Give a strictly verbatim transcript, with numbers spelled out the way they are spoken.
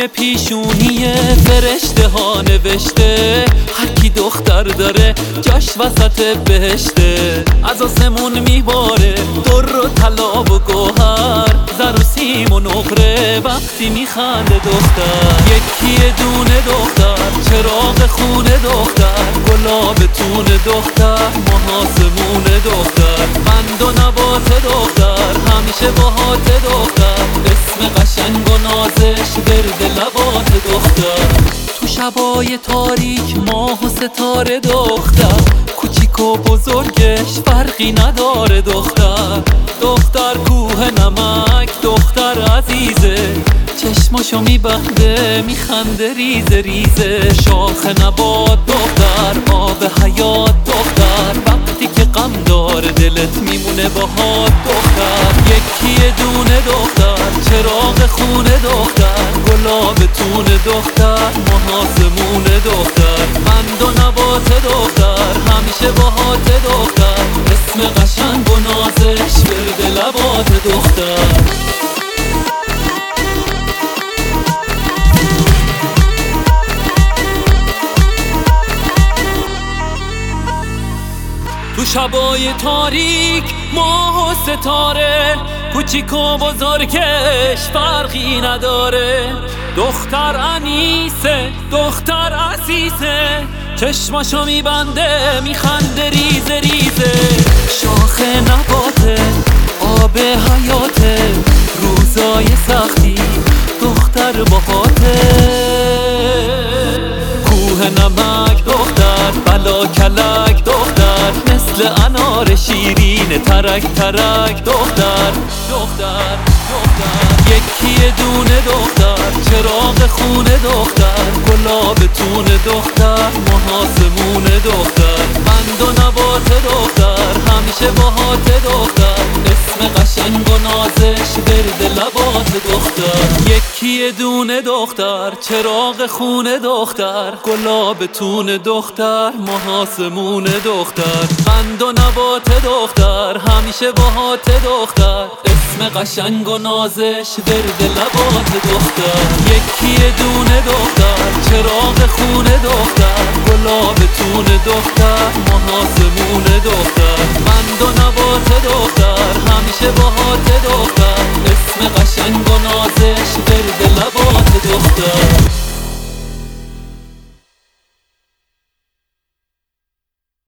روی پیشونی فرشته ها نوشته هر کی دختر داره جاش وسط بهشته. از آسمون میباره در و طلا و گوهر، زر و سیم و نقره وقتی میخنده دختر. یکی دونه دختر، چراغ خونه دختر، گلاب تون دختر، محاسمون دختر، قند و نبات دختر، همیشه باهات دختر، اسم قشنگ و نازش گرد لبات دختر. تو شبای تاریک ماه و ستاره دختر، کوچیک و بزرگش فرقی نداره دختر. دختر کوه نمک دختر عزیزه، چشماشو میبنده میخنده ریزه ریزه. شاخ نبات دختر، آب حیات دختر، وقتی که غم داره دلت میمونه باهات دختر. یکی دونه دختر، چراغ خونه دختر، گلاب تون دختر، محاسمون دختر، قند و نبات دختر، همیشه باهات دختر، اسم قشنگ و نازش گرد لبات دختر. تو شبای تاریک ماه و ستاره، کوچیک و بزرگش فرقی نداره. دختر انیسه دختر عزیزه، چشماشو میبنده میخنده ریزه ریزه. شاخ نباته آب حیاته، روزای سختی دختر باهاته. کوه نمک دختر، بلا کلک دختر، مثل انار شیرین ترک ترک دختر دختر دختر. یکی دونه دختر، چراغ خونه دختر، گلاب تون دختر، محاسمون دختر، قند و نبات دختر، همیشه باهات دختر، اسم قشنگ و نازش گرد لبات دختر. یکی دونه دختر، چراغ خونه دختر، گلاب تون دختر، محاسمون دختر، قند و نبات دختر، همیشه باهات دختر، اسم قشنگ و نازش گرد لبات دختر. یکی دونه دختر، چراغ خونه دختر، گلاب تون دختر، محاسمون دختر، قند و نبات دختر، همیشه باهات دختر، اسم قشنگ